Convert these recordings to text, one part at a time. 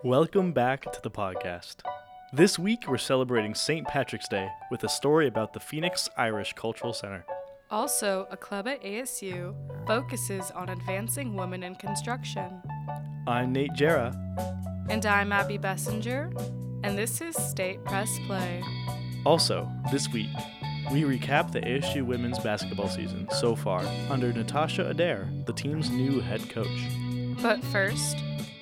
Welcome back to the podcast. This week we're celebrating St. Patrick's Day with a story about the Phoenix Irish Cultural Center. Also, a club at ASU focuses on advancing women in construction. I'm Nate Jarrah. And I'm Abby Bessinger, and this is State Press Play. Also, this week, we recap the ASU women's basketball season so far under Natasha Adair, the team's new head coach. But first,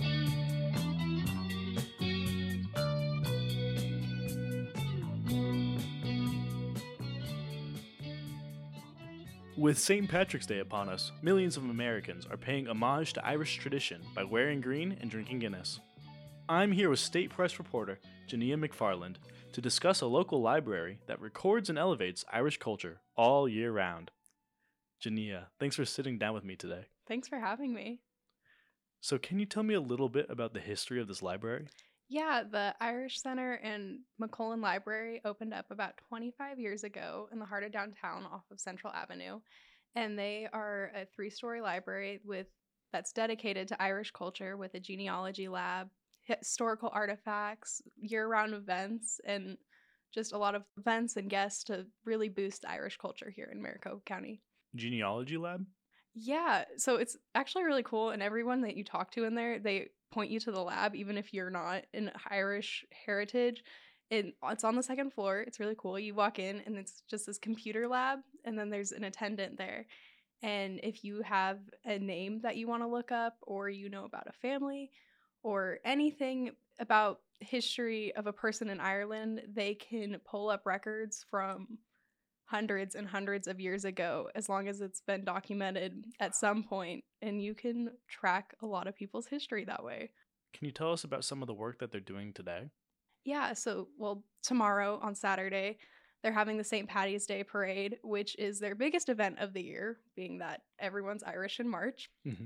with St. Patrick's Day upon us, millions of Americans are paying homage to Irish tradition by wearing green and drinking Guinness. I'm here with State Press reporter Jania McFarland to discuss a local library that records and elevates Irish culture all year round. Jania, thanks for sitting down with me today. thanks for having me. So can you tell me a little bit about the history of this library? Yeah, the Irish Center and McCollin Library opened up about 25 years ago in the heart of downtown off of Central Avenue. And they are a 3-story library that's dedicated to Irish culture with a genealogy lab, historical artifacts, year-round events, and just a lot of events and guests to really boost Irish culture here in Maricopa County. Genealogy lab? Yeah, so it's actually really cool, and everyone that you talk to in there, they point you to the lab, even if you're not in Irish heritage. It's on the second floor. It's really cool. You walk in, and it's just this computer lab, and then there's an attendant there. And if you have a name that you want to look up, or you know about a family, or anything about history of a person in Ireland, they can pull up records from hundreds and hundreds of years ago, as long as it's been documented at some point, and you can track a lot of people's history that way. Can you tell us about some of the work that they're doing today? Yeah, so, tomorrow on Saturday, they're having the St. Patty's Day Parade, which is their biggest event of the year, being that everyone's Irish in March.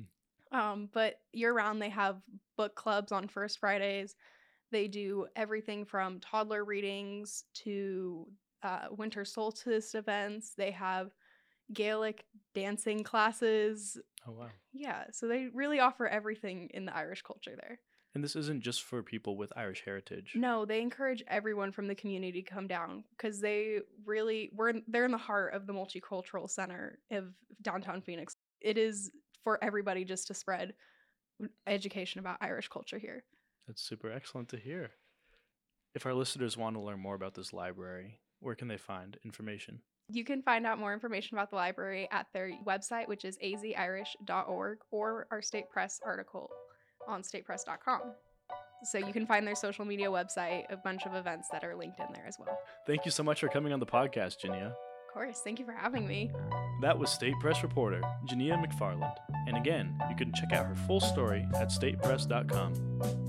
But year-round, they have book clubs on First Fridays. They do everything from toddler readings to winter solstice events. They have Gaelic dancing classes. Oh, wow. Yeah, so they really offer everything in the Irish culture there. And this isn't just for people with Irish heritage. No, they encourage everyone from the community to come down because they're in the heart of the multicultural center of downtown Phoenix. It is for everybody just to spread education about Irish culture here. That's super excellent to hear. If our listeners want to learn more about this library, where can they find information? You can find out more information about the library at their website, which is azirish.org, or our State Press article on statepress.com. So you can find their social media website, a bunch of events that are linked in there as well. Thank you so much for coming on the podcast, Jania. Of course. Thank you for having me. That was State Press reporter Jania McFarland. And again, you can check out her full story at statepress.com.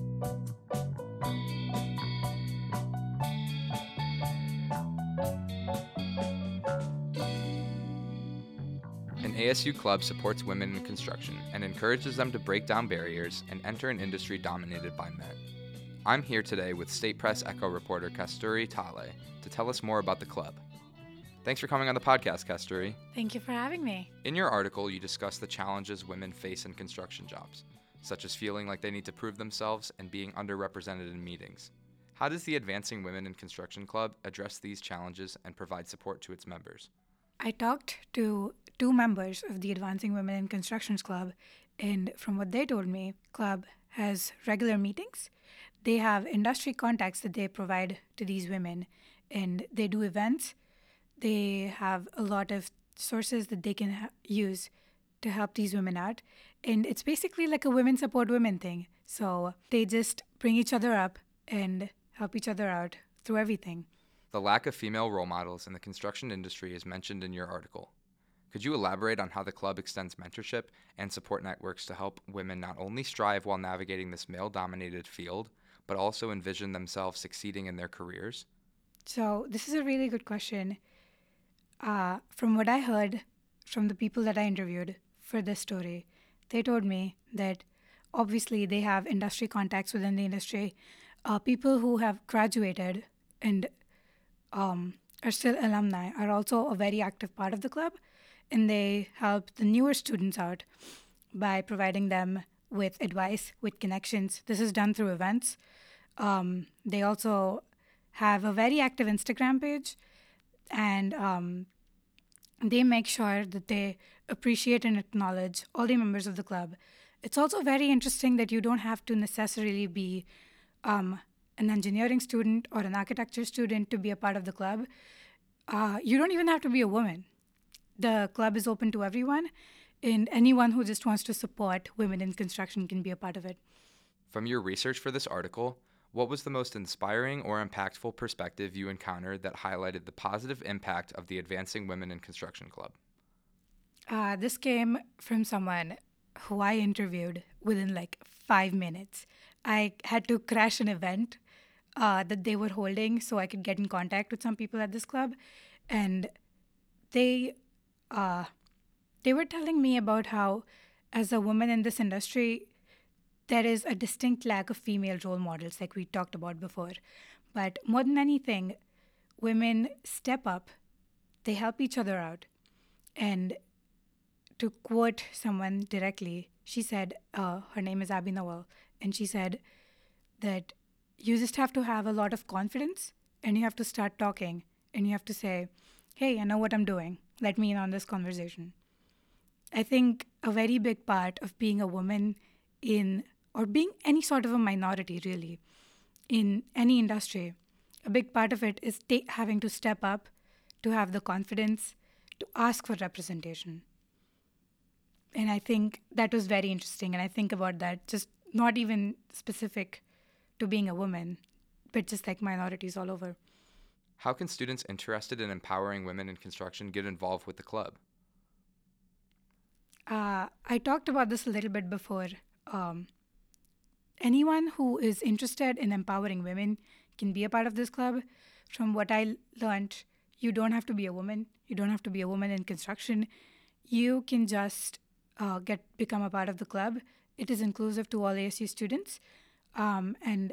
An ASU club supports women in construction and encourages them to break down barriers and enter an industry dominated by men. I'm here today with State Press Echo reporter Kasturi Tale to tell us more about the club. Thanks for coming on the podcast, Kasturi. Thank you for having me. In your article, you discuss the challenges women face in construction jobs, such as feeling like they need to prove themselves and being underrepresented in meetings. How does the Advancing Women in Construction Club address these challenges and provide support to its members? I talked to 2 members of the Advancing Women in Constructions Club, and from what they told me, club has regular meetings. They have industry contacts that they provide to these women, and they do events. They have a lot of sources that they can use to help these women out, and it's basically like a women support women thing. So they just bring each other up and help each other out through everything. The lack of female role models in the construction industry is mentioned in your article. Could you elaborate on how the club extends mentorship and support networks to help women not only strive while navigating this male-dominated field, but also envision themselves succeeding in their careers? So this is a really good question. From what I heard from the people that I interviewed for this story, they told me that obviously they have industry contacts within the industry, people who have graduated and are still alumni are also a very active part of the club, and they help the newer students out by providing them with advice, with connections. This is done through events. They also have a very active Instagram page, and they make sure that they appreciate and acknowledge all the members of the club. It's also very interesting that you don't have to necessarily be an engineering student or an architecture student to be a part of the club. You don't even have to be a woman. The club is open to everyone, and anyone who just wants to support women in construction can be a part of it. From your research for this article, what was the most inspiring or impactful perspective you encountered that highlighted the positive impact of the Advancing Women in Construction Club? This came from someone who I interviewed within like 5 minutes. I had to crash an event that they were holding so I could get in contact with some people at this club. And they were telling me about how, as a woman in this industry, there is a distinct lack of female role models, like we talked about before. But more than anything, women step up, they help each other out. And to quote someone directly, she said, her name is Abby Noel, and she said that you just have to have a lot of confidence, and you have to start talking, and you have to say, hey, I know what I'm doing. Let me in on this conversation. I think a very big part of being a woman or being any sort of a minority, really, in any industry, a big part of it is having to step up, to have the confidence, to ask for representation. And I think that was very interesting. And I think about that, just not even specific to being a woman, but just like minorities all over. How can students interested in empowering women in construction get involved with the club? I talked about this a little bit before. Anyone who is interested in empowering women can be a part of this club. From what I learned, you don't have to be a woman. You don't have to be a woman in construction. You can just become a part of the club. It is inclusive to all ASU students. And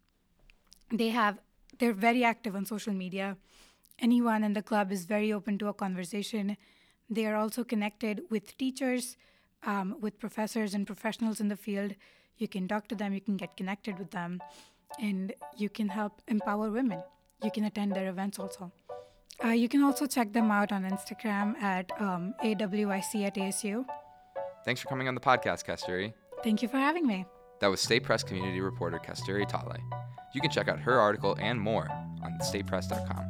they're very active on social media. Anyone in the club is very open to a conversation. They are also connected with teachers, with professors and professionals in the field. You can talk to them, you can get connected with them, and you can help empower women. You can attend their events also. You can also check them out on Instagram at AWIC at ASU. Thanks for coming on the podcast, Kasturi. Thank you for having me. That was State Press community reporter Kasturi Tale. You can check out her article and more on statepress.com.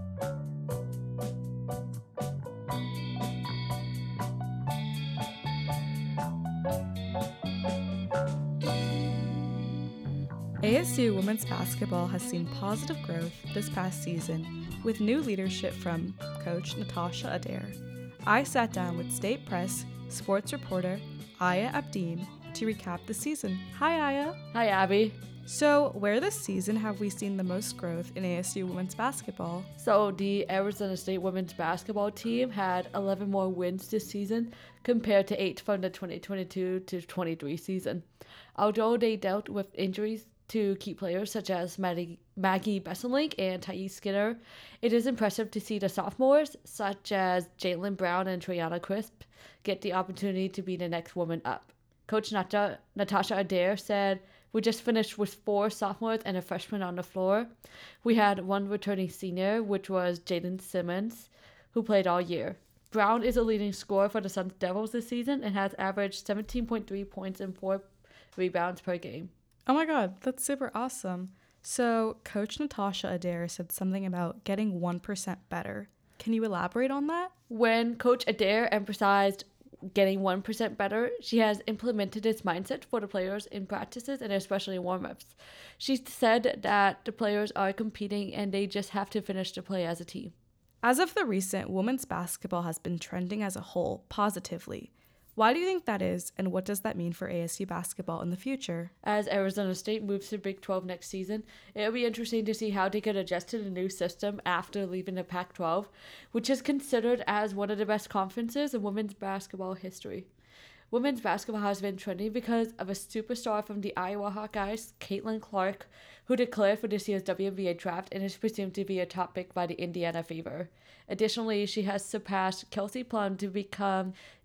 ASU women's basketball has seen positive growth this past season with new leadership from Coach Natasha Adair. I sat down with State Press sports reporter Aya Abdeen to recap the season. Hi, Aya. Hi, Abby. So, where this season have we seen the most growth in ASU women's basketball? So, the Arizona State women's basketball team had 11 more wins this season compared to 8 from the 2022 to 23 season. Although they dealt with injuries to key players such as Maggie Besselink and Thais Skinner, it is impressive to see the sophomores such as Jalen Brown and Triana Crisp get the opportunity to be the next woman up. Coach Natasha Adair said, "We just finished with 4 sophomores and a freshman on the floor. We had 1 returning senior, which was Jaden Simmons, who played all year. Brown is a leading scorer for the Sun Devils this season and has averaged 17.3 points and 4 rebounds per game." Oh my god, that's super awesome. So, Coach Natasha Adair said something about getting 1% better. Can you elaborate on that? When Coach Adair emphasized getting 1% better, she has implemented this mindset for the players in practices and especially warm-ups. She said that the players are competing and they just have to finish the play as a team. As of the recent, women's basketball has been trending as a whole positively. Why do you think that is, and what does that mean for ASU basketball in the future? As Arizona State moves to Big 12 next season, it'll be interesting to see how they could adjust to the new system after leaving the Pac-12, which is considered as one of the best conferences in women's basketball history. Women's basketball has been trending because of a superstar from the Iowa Hawkeyes, Caitlin Clark, who declared for this year's WNBA draft and is presumed to be a top pick by the Indiana Fever. Additionally, she has surpassed Kelsey Plum to become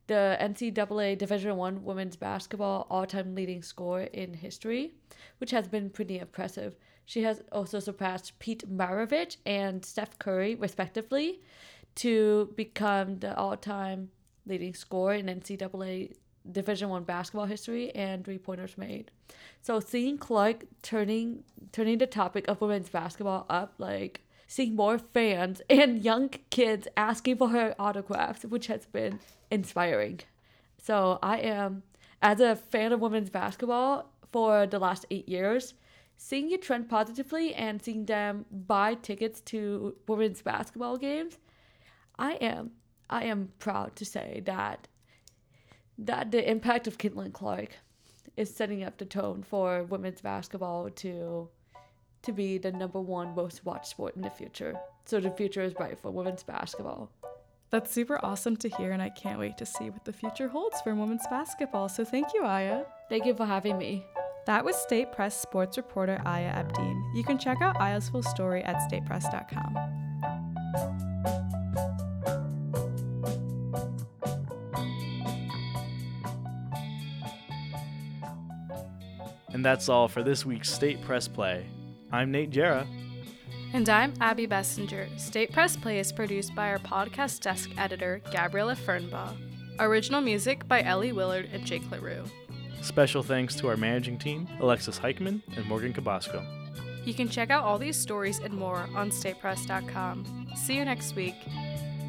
the NCAA Division I women's basketball all-time leading scorer in history, which has been pretty impressive. She has also surpassed Pete Maravich and Steph Curry, respectively, to become the all-time leading scorer in NCAA Division I basketball history and three-pointers made. So seeing Clark turning the topic of women's basketball up, like seeing more fans and young kids asking for her autographs, which has been inspiring. So I am, as a fan of women's basketball for the last 8 years, seeing it trend positively and seeing them buy tickets to women's basketball games, I am proud to say that the impact of Caitlin Clark is setting up the tone for women's basketball to be the number one most watched sport in the future. So the future is bright for women's basketball. That's super awesome to hear, and I can't wait to see what the future holds for women's basketball. So thank you, Aya. Thank you for having me. That was State Press sports reporter Aya Abdeen. You can check out Aya's full story at statepress.com. And that's all for this week's State Press Play. I'm Nate Jarrah. And I'm Abby Bessinger. State Press Play is produced by our podcast desk editor, Gabriella Fernbaugh. Original music by Ellie Willard and Jake LaRue. Special thanks to our managing team, Alexis Heichman and Morgan Cabasco. You can check out all these stories and more on statepress.com. See you next week.